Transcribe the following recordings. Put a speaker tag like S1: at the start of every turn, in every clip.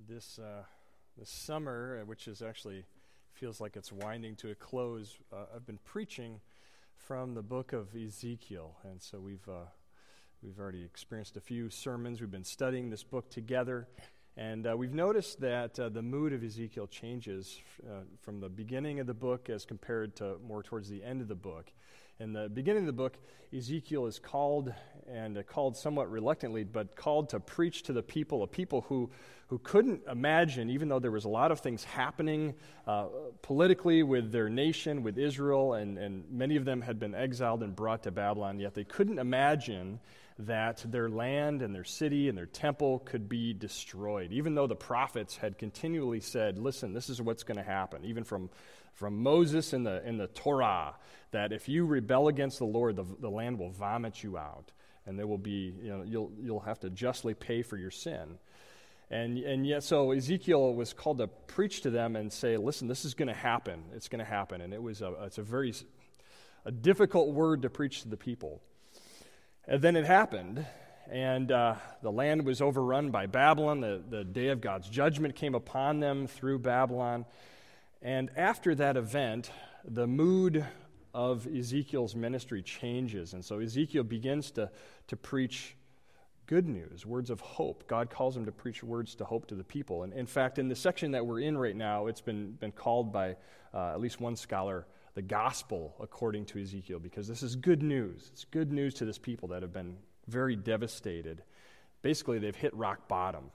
S1: This summer, which is actually feels like it's winding to a close, I've been preaching from the book of Ezekiel, and so we've already experienced a few sermons. We've been studying this book together, and we've noticed that the mood of Ezekiel changes from the beginning of the book as compared to more towards the end of the book. In the beginning of the book, Ezekiel is called somewhat reluctantly, but called to preach to the people, a people who couldn't imagine, even though there was a lot of things happening politically with their nation, with Israel, and many of them had been exiled and brought to Babylon, yet they couldn't imagine that their land and their city and their temple could be destroyed, even though the prophets had continually said, listen, this is what's going to happen, even from Moses in the Torah, that if you rebel against the Lord, the land will vomit you out, and there will be, you'll have to justly pay for your sin. And yet, so Ezekiel was called to preach to them and say, listen, this is going to happen. It's going to happen. And it's a very difficult word to preach to the people. And then it happened, and the land was overrun by Babylon. The day of God's judgment came upon them through Babylon. And after that event, the mood of Ezekiel's ministry changes. And so Ezekiel begins to preach good news, words of hope. God calls him to preach words to hope to the people. And in fact, in the section that we're in right now, it's been called by at least one scholar the gospel according to Ezekiel, because this is good news. It's good news to this people that have been very devastated. Basically, they've hit rock bottom.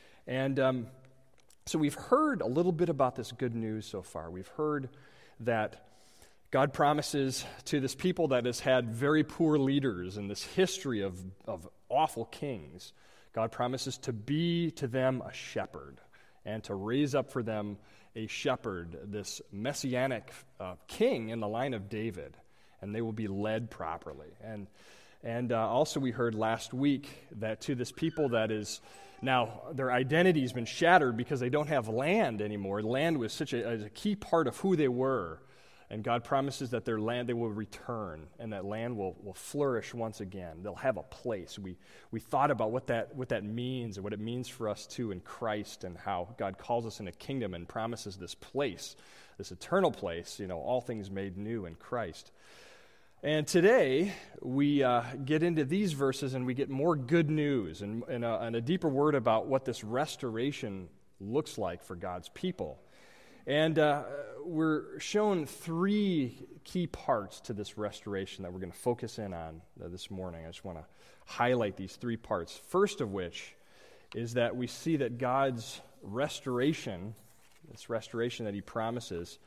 S1: And so we've heard a little bit about this good news so far. We've heard that God promises to this people that has had very poor leaders in this history of awful kings. God promises to be to them a shepherd and to raise up for them a shepherd, this messianic king in the line of David, and they will be led properly. And also we heard last week that to this people that is now their identity has been shattered because they don't have land anymore. Land was such a key part of who they were. And God promises that their land, they will return, and that land will flourish once again. They'll have a place. We thought about what that means and what it means for us too in Christ, and how God calls us in a kingdom and promises this place, this eternal place, all things made new in Christ. And today, we get into these verses and we get more good news and a deeper word about what this restoration looks like for God's people. And we're shown three key parts to this restoration that we're going to focus in on this morning. I just want to highlight these three parts. First of which is that we see that God's restoration, this restoration that he promises,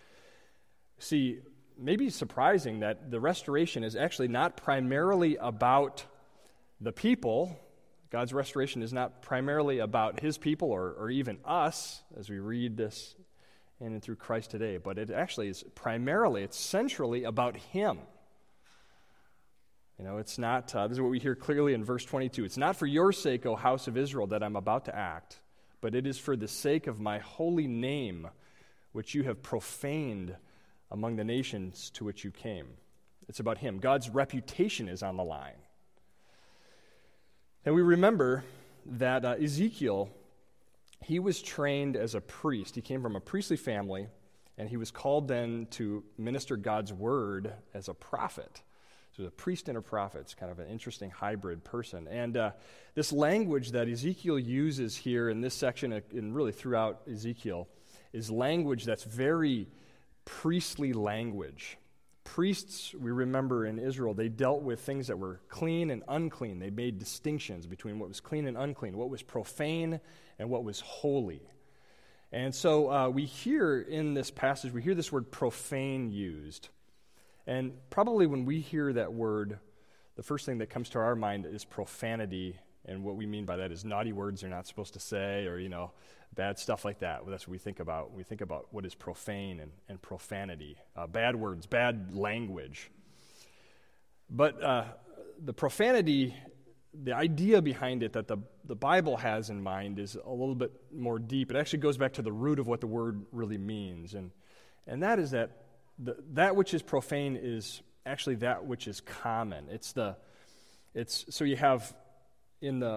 S1: maybe surprising that the restoration is actually not primarily about the people. God's restoration is not primarily about his people or even us, as we read this in and through Christ today, but it actually is it's centrally about him. It's not, this is what we hear clearly in verse 22, it's not for your sake, O house of Israel, that I'm about to act, but it is for the sake of my holy name, which you have profaned among the nations to which you came. It's about him. God's reputation is on the line. And we remember that Ezekiel, he was trained as a priest. He came from a priestly family, and he was called then to minister God's word as a prophet. So a priest and a prophet. It's kind of an interesting hybrid person. And this language that Ezekiel uses here in this section, and really throughout Ezekiel, is language that's very priestly language. Priests, we remember in Israel, they dealt with things that were clean and unclean. They made distinctions between what was clean and unclean, what was profane and what was holy. And so we hear in this passage, we hear this word profane used. And probably when we hear that word, the first thing that comes to our mind is profanity. And what we mean by that is naughty words you're not supposed to say, or, bad stuff like that. Well, that's what we think about. We think about what is profane and profanity. Bad words, bad language. But the profanity, the idea behind it that the Bible has in mind is a little bit more deep. It actually goes back to the root of what the word really means. And that is that that which is profane is actually that which is common. So you have in the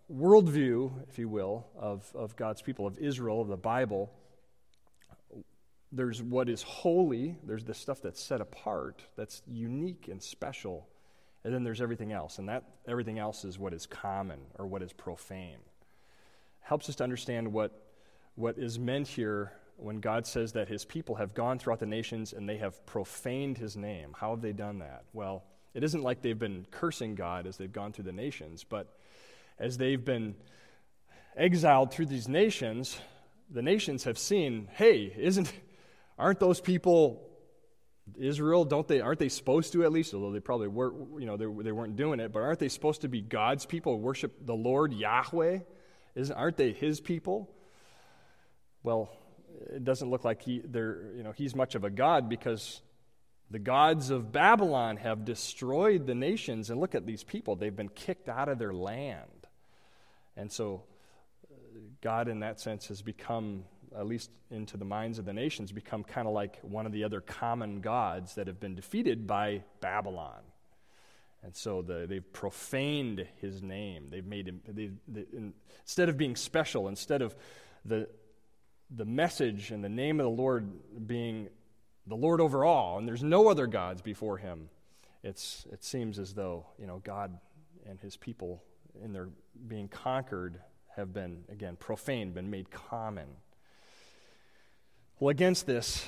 S1: worldview, if you will, of God's people, of Israel, of the Bible, there's what is holy, there's the stuff that's set apart, that's unique and special, and then there's everything else, and that everything else is what is common or what is profane. Helps us to understand what is meant here when God says that his people have gone throughout the nations and they have profaned his name. How have they done that? Well, it isn't like they've been cursing God as they've gone through the nations, but as they've been exiled through these nations, the nations have seen, hey, aren't those people Israel? Aren't they supposed to, at least, although they probably were, they weren't doing it, but aren't they supposed to be God's people, worship the Lord Yahweh? Aren't they his people? Well, it doesn't look like he's much of a god, because the gods of Babylon have destroyed the nations. And look at these people. They've been kicked out of their land. And so God, in that sense, has become, at least into the minds of the nations, become kind of like one of the other common gods that have been defeated by Babylon. And so they've profaned his name. They've made him, instead of being special, instead of the message and the name of the Lord being the Lord over all, and there's no other gods before him, it seems as though, God and his people, in their being conquered, have been, again, profaned, been made common. Well, against this,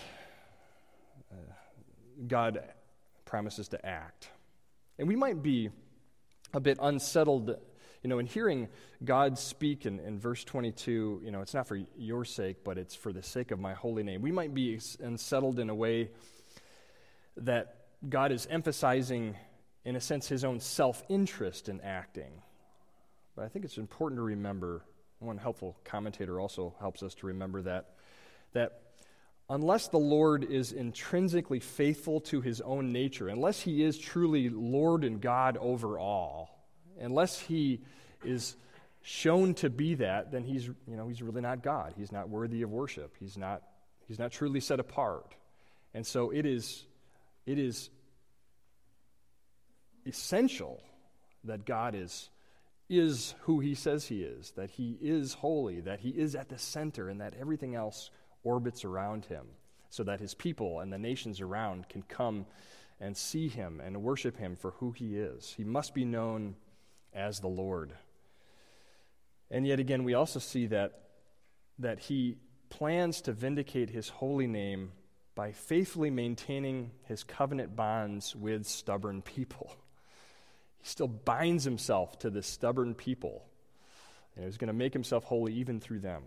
S1: God promises to act. And we might be a bit unsettled, in hearing God speak in verse 22, it's not for your sake, but it's for the sake of my holy name. We might be unsettled in a way that God is emphasizing, in a sense, his own self-interest in acting. But I think it's important to remember, one helpful commentator also helps us to remember that unless the Lord is intrinsically faithful to his own nature, unless he is truly Lord and God over all, unless he is shown to be that, then he's really not God. He's not worthy of worship. He's not truly set apart. And so it is essential that God is who he says he is, that he is holy, that he is at the center, and that everything else orbits around him, so that his people and the nations around can come and see him and worship him for who he is. He must be known as the Lord. And yet again, we also see that he plans to vindicate his holy name by faithfully maintaining his covenant bonds with stubborn people. He still binds himself to the stubborn people, and he's going to make himself holy even through them.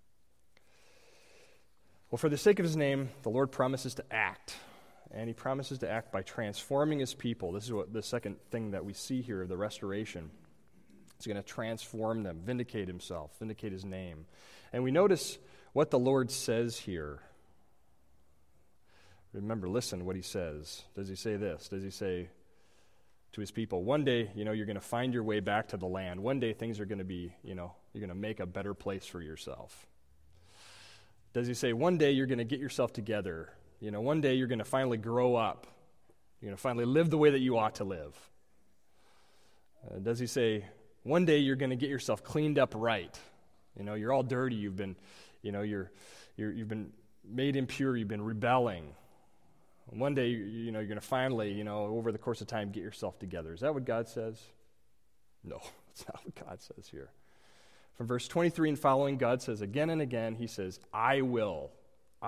S1: Well, for the sake of his name, the Lord promises to act, and he promises to act by transforming his people. This is what the second thing that we see here of the restoration. He's going to transform them, vindicate himself, vindicate his name. And we notice what the Lord says here. Remember, listen what he says. Does he say this? Does he say to his people, one day, you're going to find your way back to the land. One day things are going to be, you're going to make a better place for yourself. Does he say, one day you're going to get yourself together? One day you're going to finally grow up. You're going to finally live the way that you ought to live. Does he say, one day you're going to get yourself cleaned up right? You're all dirty. You've been, you've been made impure. You've been rebelling. One day, you're going to finally, over the course of time, get yourself together. Is that what God says? No, that's not what God says here. From verse 23 and following, God says again and again, he says, I will do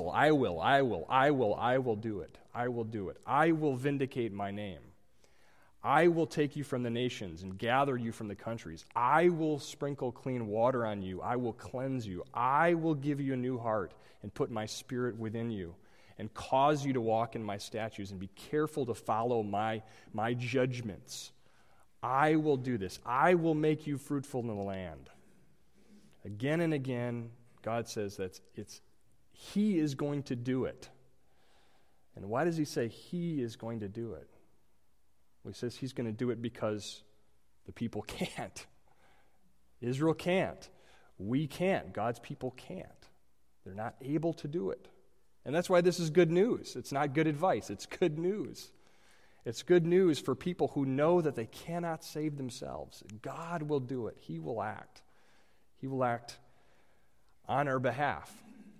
S1: it. I will do it. I will vindicate my name. I will take you from the nations and gather you from the countries. I will sprinkle clean water on you. I will cleanse you. I will give you a new heart and put my spirit within you and cause you to walk in my statutes and be careful to follow my judgments. I will do this. I will make you fruitful in the land. Again and again, God says that he is going to do it. And why does he say he is going to do it? Well, he says he's going to do it because the people can't. Israel can't. We can't. God's people can't. They're not able to do it. And that's why this is good news. It's not good advice. It's good news. It's good news for people who know that they cannot save themselves. God will do it. He will act. He will act on our behalf.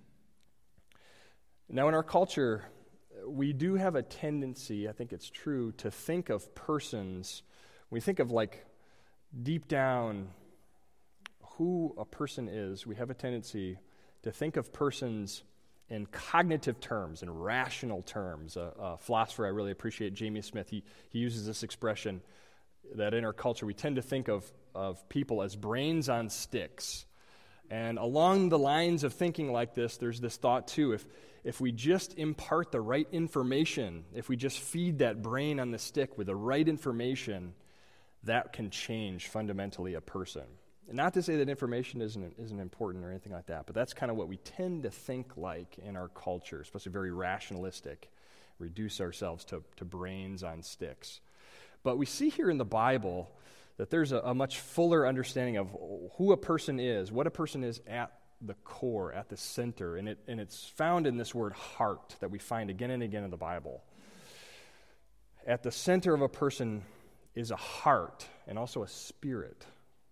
S1: Now, in our culture, we do have a tendency, I think it's true, to think of persons, we think of like deep down who a person is, we have a tendency to think of persons in cognitive terms, in rational terms. A philosopher I really appreciate, Jamie Smith, he uses this expression that in our culture we tend to think of people as brains on sticks. And along the lines of thinking like this, there's this thought too, if we just impart the right information, if we just feed that brain on the stick with the right information, that can change fundamentally a person. And not to say that information isn't important or anything like that, but that's kind of what we tend to think like in our culture, especially very rationalistic, reduce ourselves to brains on sticks. But we see here in the Bible that there's a much fuller understanding of who a person is, what a person is at the core, at the center, and it's found in this word heart that we find again and again in the Bible. At the center of a person is a heart and also a spirit.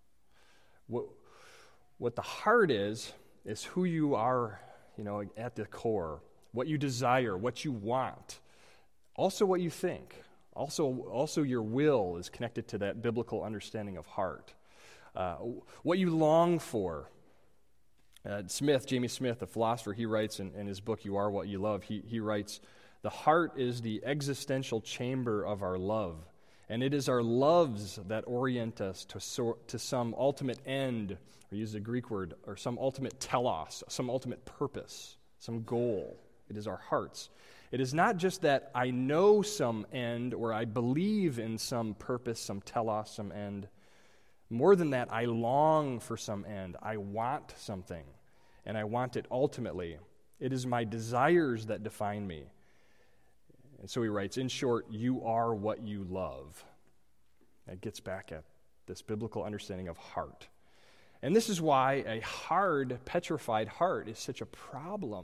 S1: What the heart is who you are, at the core, what you desire, what you want, also what you think. Also your will is connected to that biblical understanding of heart. What you long for. Jamie Smith, the philosopher, he writes in his book, You Are What You Love, he writes, the heart is the existential chamber of our love, and it is our loves that orient us to some ultimate end, or use the Greek word, or some ultimate telos, some ultimate purpose, some goal. It is our hearts. It is not just that I know some end or I believe in some purpose, some telos, some end. More than that, I long for some end. I want something, and I want it ultimately. It is my desires that define me. And so he writes, in short, you are what you love. That gets back at this biblical understanding of heart. And this is why a hard, petrified heart is such a problem.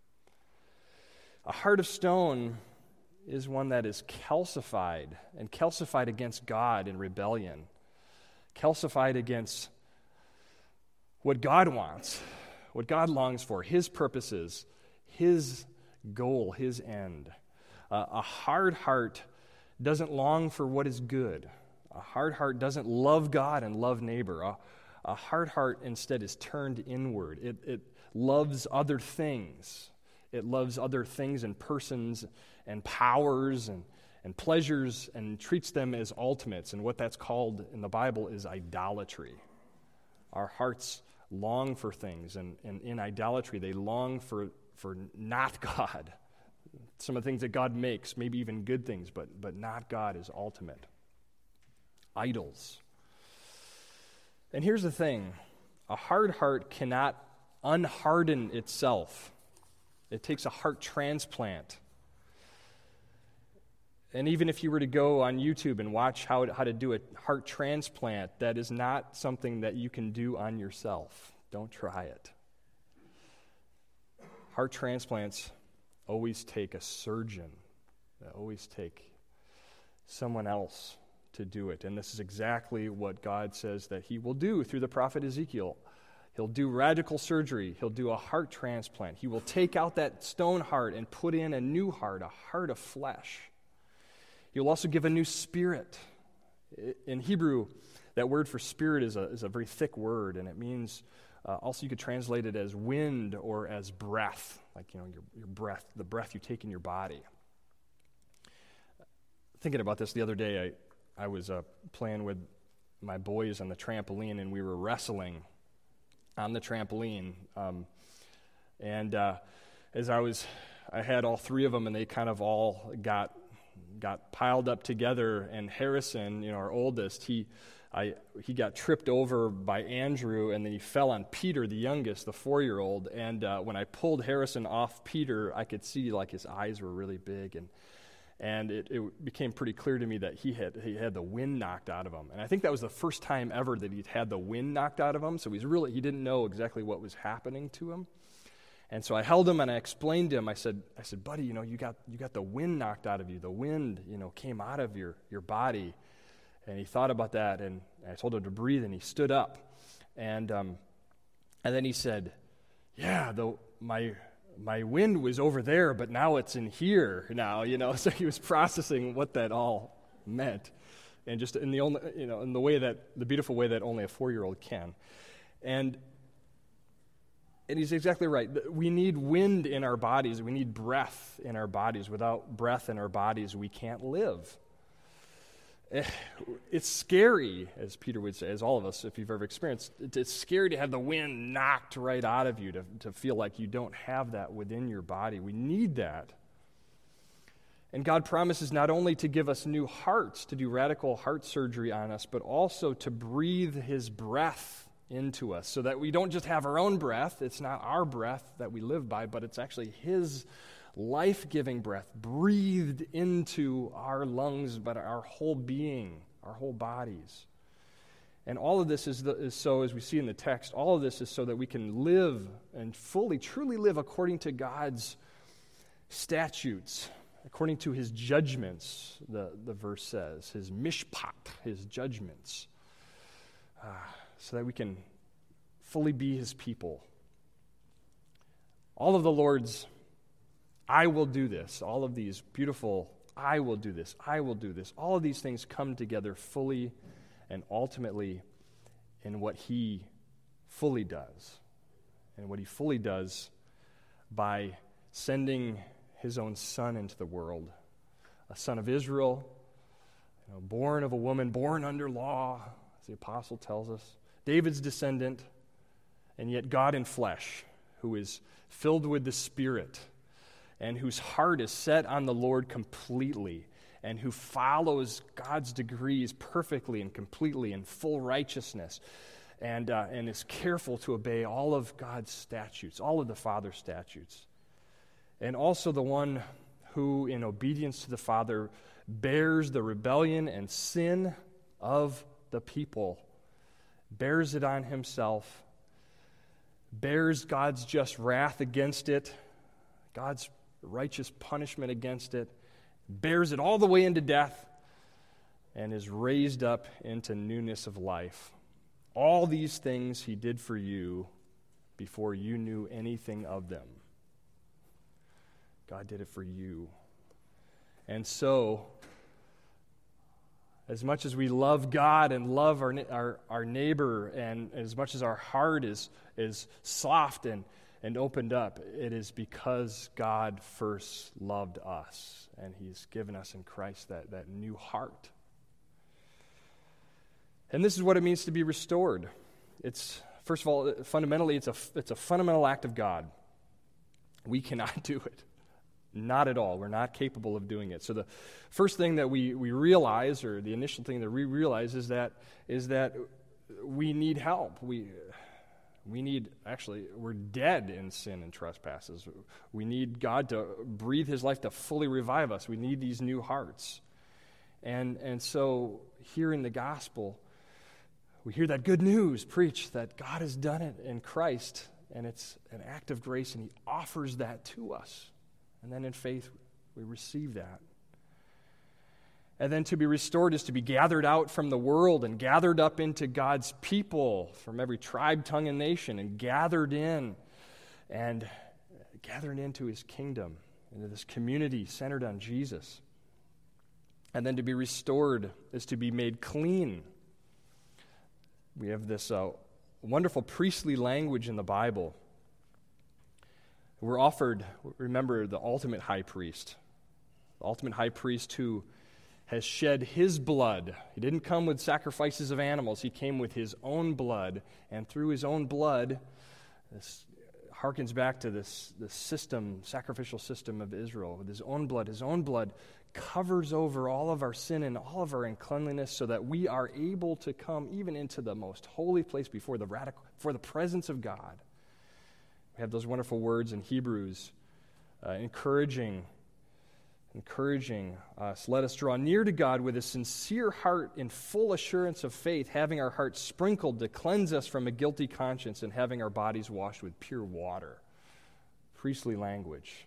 S1: A heart of stone is one that is calcified, and calcified against God in rebellion, calcified against what God wants, what God longs for, His purposes, His goal, His end. A hard heart doesn't long for what is good. A hard heart doesn't love God and love neighbor. A hard heart instead is turned inward. It loves other things. It loves other things and persons and powers and pleasures and treats them as ultimates. And what that's called in the Bible is idolatry. Our hearts long for things, and in idolatry they long for not God. Some of the things that God makes, maybe even good things, but not God is ultimate. Idols. And here's the thing. A hard heart cannot unharden itself. It takes a heart transplant. And even if you were to go on YouTube and watch how to do a heart transplant, that is not something that you can do on yourself. Don't try it. Heart transplants always take a surgeon. They always take someone else to do it. And this is exactly what God says that He will do through the prophet Ezekiel. He'll do radical surgery. He'll do a heart transplant. He will take out that stone heart and put in a new heart, a heart of flesh. He'll also give a new spirit. In Hebrew, that word for spirit is a very thick word, and it means, also you could translate it as wind or as breath, like your breath, the breath you take in your body. Thinking about this the other day, I was playing with my boys on the trampoline, and we were wrestling on the trampoline. And as I had all three of them, and they kind of all got piled up together. And Harrison, our oldest, he got tripped over by Andrew, and then he fell on Peter, the youngest, the 4-year-old. And when I pulled Harrison off Peter, I could see like his eyes were really big, and it became pretty clear to me that he had the wind knocked out of him. And I think that was the first time ever that he'd had the wind knocked out of him, so he didn't know exactly what was happening to him. And so I held him and I explained to him, I said, buddy, you got the wind knocked out of you. The wind, came out of your body. And he thought about that, and I told him to breathe, and he stood up. And then he said, yeah, my wind was over there, but now it's in here now, So he was processing what that all meant. And just in the beautiful way that only a 4-year-old can. And he's exactly right. We need wind in our bodies. We need breath in our bodies. Without breath in our bodies, we can't live. It's scary, as Peter would say, as all of us, if you've ever experienced, it's scary to have the wind knocked right out of you, to feel like you don't have that within your body. We need that. And God promises not only to give us new hearts, to do radical heart surgery on us, but also to breathe his breath into us so that we don't just have our own breath. It's not our breath that we live by, but it's actually his life-giving breath breathed into our lungs, but our whole being, our whole bodies. And all of this is so, as we see in the text, all of this is so that we can live and truly live according to God's statutes, according to his judgments, the verse says, his mishpat, his judgments, so that we can fully be his people. All of the Lord's I will do this, all of these beautiful, I will do this, I will do this, all of these things come together fully and ultimately in what he fully does. And what he fully does by sending his own son into the world, a son of Israel, born of a woman, born under law, as the apostle tells us, David's descendant, and yet God in flesh, who is filled with the Spirit, and whose heart is set on the Lord completely, and who follows God's decrees perfectly and completely in full righteousness, and is careful to obey all of God's statutes, all of the Father's statutes. And also the one who, in obedience to the Father, bears the rebellion and sin of the people, bears it on himself, bears God's just wrath against it, God's righteous punishment against it, bears it all the way into death, and is raised up into newness of life. All these things he did for you before you knew anything of them. God did it for you. And so, as much as we love God and love our neighbor, and as much as our heart is soft and opened up, it is because God first loved us, and he's given us in Christ that new heart. And this is what it means to be restored. It's, first of all, fundamentally, it's a fundamental act of God. We cannot do it. Not at all. We're not capable of doing it. So the first thing that we realize, or the initial thing that we realize, is that we need help. We're dead in sin and trespasses. We need God to breathe his life to fully revive us. We need these new hearts. And so here in the gospel, we hear that good news preached that God has done it in Christ, and it's an act of grace, and he offers that to us. And then in faith, we receive that. And then to be restored is to be gathered out from the world and gathered up into God's people from every tribe, tongue, and nation, and gathered into his kingdom, into this community centered on Jesus. And then to be restored is to be made clean. We have this wonderful priestly language in the Bible. We're offered, remember, the ultimate high priest who has shed his blood. He didn't come with sacrifices of animals. He came with his own blood, and through his own blood, this harkens back to this sacrificial system of Israel. With his own blood covers over all of our sin and all of our uncleanliness, so that we are able to come even into the most holy place before the presence of God. We have those wonderful words in Hebrews, encouraging us. Let us draw near to God with a sincere heart in full assurance of faith, having our hearts sprinkled to cleanse us from a guilty conscience, and having our bodies washed with pure water. priestly language.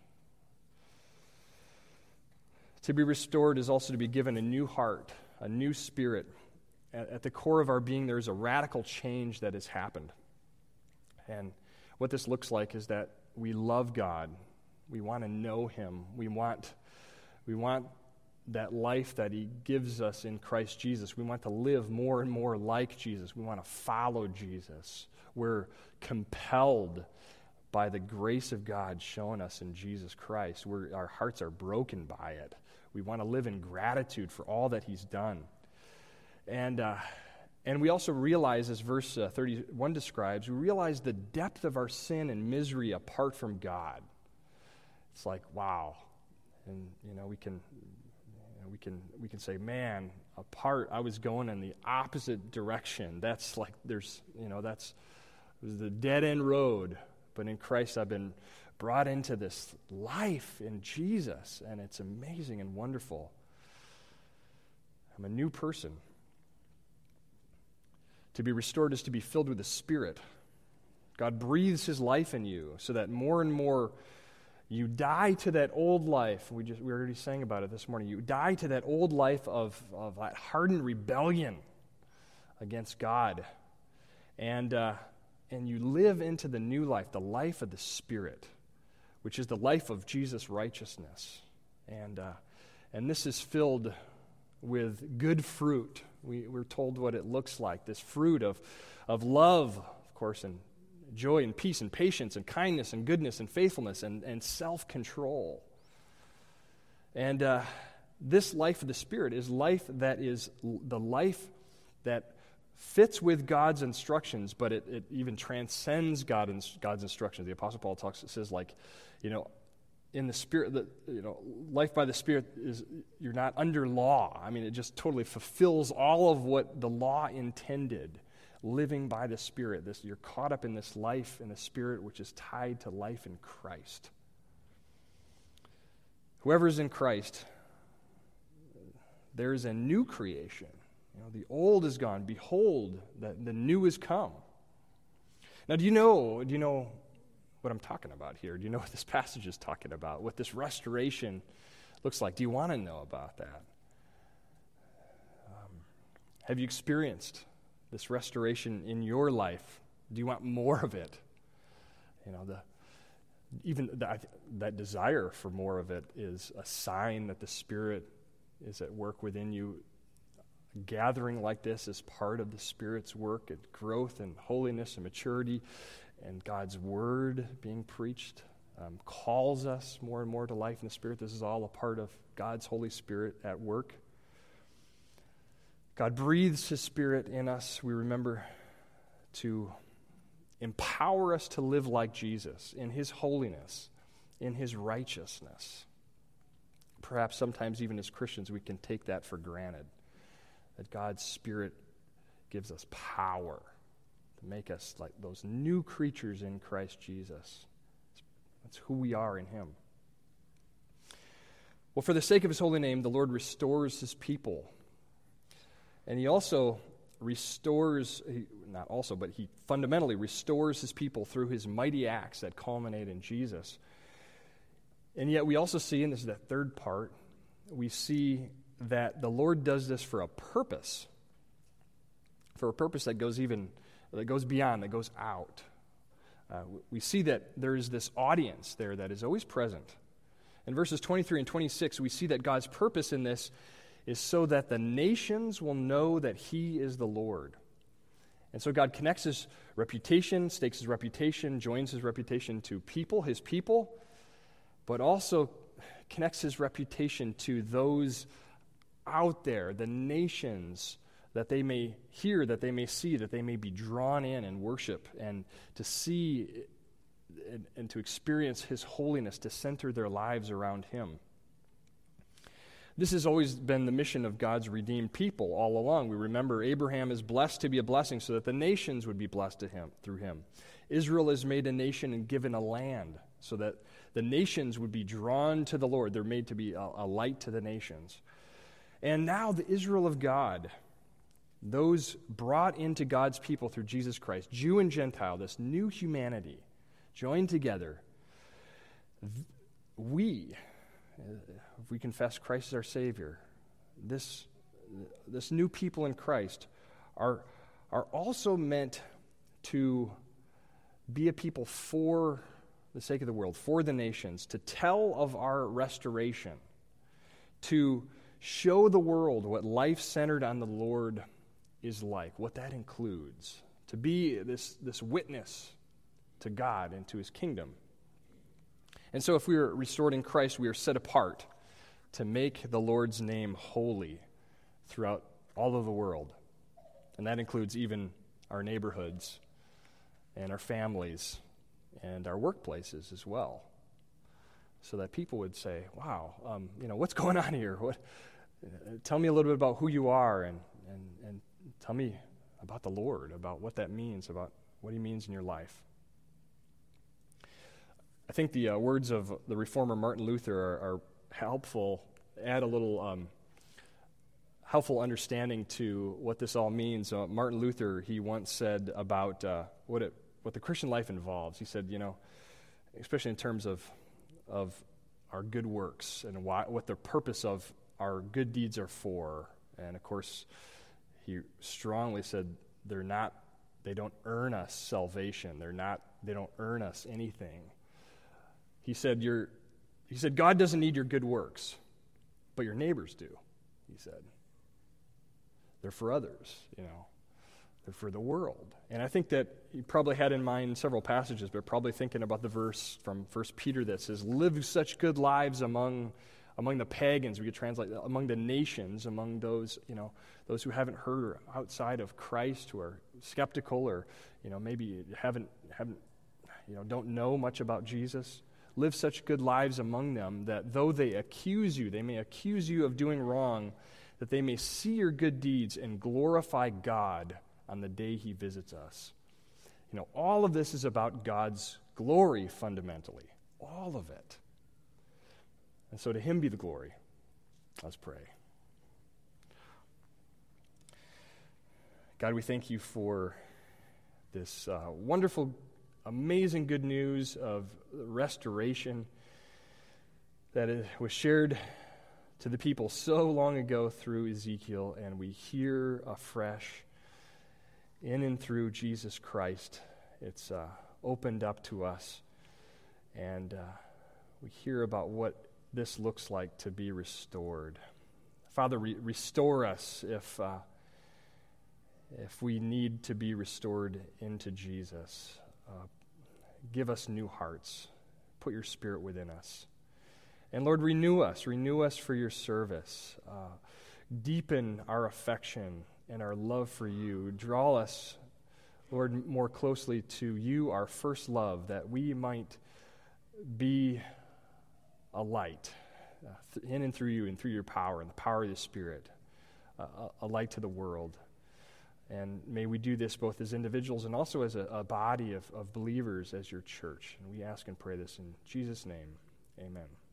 S1: To be restored is also to be given a new heart, a new spirit. At the core of our being, there is a radical change that has happened. And what this looks like is that we love God. We want to know Him. We want that life that He gives us in Christ Jesus. We want to live more and more like Jesus. We want to follow Jesus. We're compelled by the grace of God shown us in Jesus Christ. Our hearts are broken by it. We want to live in gratitude for all that He's done. And we also realize, as verse 31 describes, we realize the depth of our sin and misery apart from God. It's like, wow. And, we can say, man, I was going in the opposite direction. That's like, it was the dead-end road. But in Christ, I've been brought into this life in Jesus, and it's amazing and wonderful. I'm a new person. To be restored is to be filled with the Spirit. God breathes His life in you so that more and more you die to that old life. We already sang about it this morning. You die to that old life of that hardened rebellion against God. And you live into the new life, the life of the Spirit, which is the life of Jesus' righteousness. And this is filled with good fruit. We're told what it looks like, this fruit of love, of course, and joy and peace and patience and kindness and goodness and faithfulness and self-control. And this life of the Spirit is life that is the life that fits with God's instructions, but it even transcends God's instructions. The Apostle Paul says, in the Spirit, life by the Spirit is, you're not under law. I mean, it just totally fulfills all of what the law intended. Living by the Spirit. You're caught up in this life in the Spirit, which is tied to life in Christ. Whoever is in Christ, there is a new creation. The old is gone. Behold, the new is come. Now, do you know what I'm talking about here? Do you know what this passage is talking about? What this restoration looks like? Do you want to know about that? Have you experienced this restoration in your life? Do you want more of it? That desire for more of it is a sign that the Spirit is at work within you. A gathering like this is part of the Spirit's work at growth and holiness and maturity, and God's Word being preached calls us more and more to life in the Spirit. This is all a part of God's Holy Spirit at work. God breathes His Spirit in us, we remember, to empower us to live like Jesus in His holiness, in His righteousness. Perhaps sometimes even as Christians we can take that for granted, that God's Spirit gives us power to make us like those new creatures in Christ Jesus. That's who we are in Him. Well, for the sake of His holy name, the Lord restores His people. And He also restores, He fundamentally restores His people through His mighty acts that culminate in Jesus. And yet we also see, and this is that third part, we see that the Lord does this for a purpose that goes beyond, that goes out. We see that there is this audience there that is always present. In verses 23 and 26, we see that God's purpose in this is so that the nations will know that He is the Lord. And so God connects His reputation, stakes His reputation, joins His reputation to people, His people, but also connects His reputation to those out there, the nations, that they may hear, that they may see, that they may be drawn in and worship, and to see and to experience His holiness, to center their lives around Him. This has always been the mission of God's redeemed people all along. We remember Abraham is blessed to be a blessing so that the nations would be blessed to him through him. Israel is made a nation and given a land so that the nations would be drawn to the Lord. They're made to be a light to the nations. And now the Israel of God, those brought into God's people through Jesus Christ, Jew and Gentile, this new humanity, joined together. if we confess Christ as our Savior, this new people in Christ are also meant to be a people for the sake of the world, for the nations, to tell of our restoration, to show the world what life centered on the Lord is like, what that includes, to be this witness to God and to His kingdom. And so if we are restored in Christ, we are set apart to make the Lord's name holy throughout all of the world. And that includes even our neighborhoods and our families and our workplaces as well. So that people would say, wow, what's going on here? Tell me a little bit about who you are and tell me about the Lord, about what that means, about what He means in your life. I think the words of the reformer Martin Luther are helpful, add a little helpful understanding to what this all means. Martin Luther, he once said about what the Christian life involves. He said, especially in terms of our good works and what the purpose of our good deeds are for. And of course, he strongly said they don't earn us salvation. They don't earn us anything. He said God doesn't need your good works, but your neighbors do, he said. They're for others, They're for the world. And I think that he probably had in mind several passages, but probably thinking about the verse from 1 Peter that says, live such good lives among the pagans, we could translate that, among the nations, among those, those who haven't heard or outside of Christ, who are skeptical or, maybe don't know much about Jesus. Live such good lives among them that though they may accuse you of doing wrong, that they may see your good deeds and glorify God on the day He visits us. All of this is about God's glory fundamentally. All of it. And so to Him be the glory. Let's pray. God, we thank You for this wonderful, amazing good news of restoration that was shared to the people so long ago through Ezekiel, and we hear afresh in and through Jesus Christ. It's opened up to us, and we hear about what this looks like to be restored. Father, restore us if we need to be restored into Jesus. Give us new hearts. Put Your Spirit within us. And Lord, renew us for Your service. Deepen our affection and our love for You. Draw us, Lord, more closely to You, our first love, that we might be a light in and through You and through Your power and the power of the Spirit, a light to the world. And may we do this both as individuals and also as a body of believers as Your church. And we ask and pray this in Jesus' name. Amen.